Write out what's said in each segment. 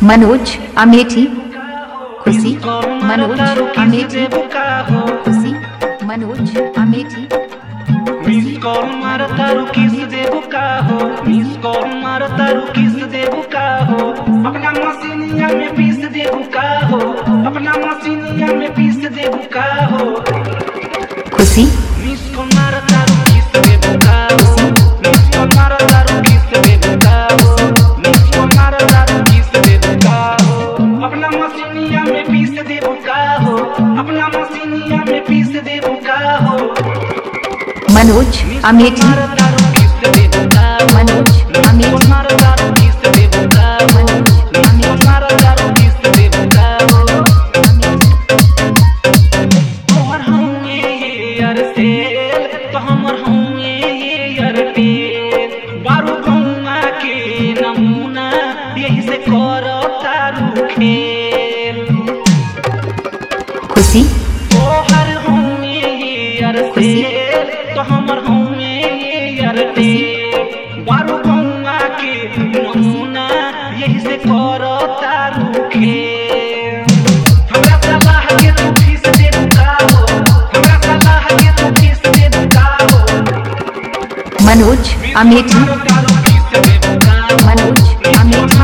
Manoj Amethi Khushi Manoj Amethi Khushi Manoj Amethi miss call मारो तारू किस देबू का हो मिस कॉल मारो तारू किस देबू का हो अपना मशीनिया में पीस देबू का हो अपना मशीनिया में पीस देबू का हो खुशी मिस कॉल मारो तारू किस देबू का हो मिस कॉल मारो तारू किस देबू का हो मिस कॉल मारो तारू किस देबू का हो अपना मशीनिया में पीस देबू का हो अपना मशीनिया में पीस देबू का हो मनोज अमेठी मनोज अमेठी खुशी खुशी तो हमर होंगे ये अरते बारू गौंगा के नमूना यही से करो तारू के हमरा सलाह के तू फीस दे बुकाओ हमरा सलाह के तू फीस दे बुकाओ मनोज अमेठी मनोज अमेठी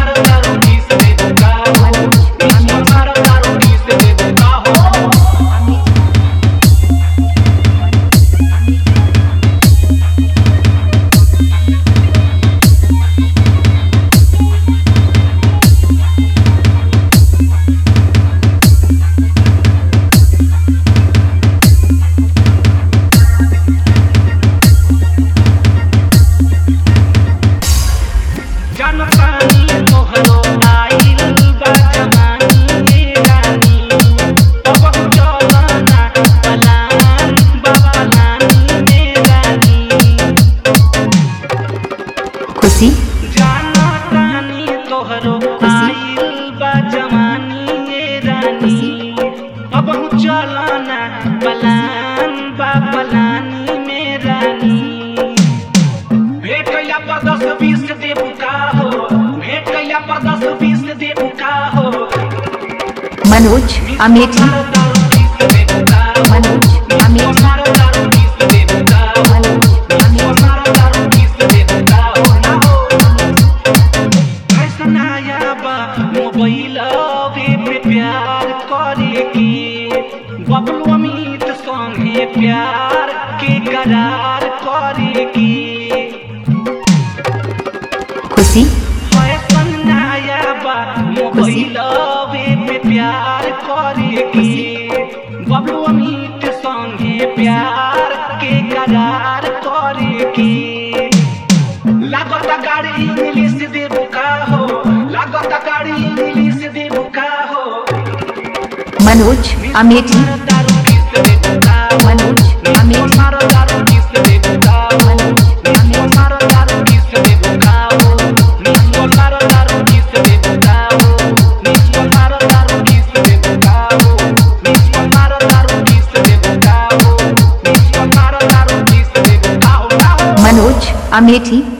खुशी जाना रानी तोहरो आइल बा जवानी ये रानी अब हम चलना पलान बा पलानी में रानी भेट कैला पर 10-20 देबू का हो भेट कैला पर 10-20 देबू का हो मनोज अमेठी मनोज अमेठी प्यार करे की बबलू अमित संगे प्यार के करार करे की खुशी फैशन नया बा मोबाइल पे प्यार करे की बबलू अमित संगे प्यार के करार करे की लागत गाड़ी इंग्लिश देबू का हो लागत गाड़ी इंग्लिश देबू का हो मनोज अमेठी मनोज अमेठी मनोज अमेठी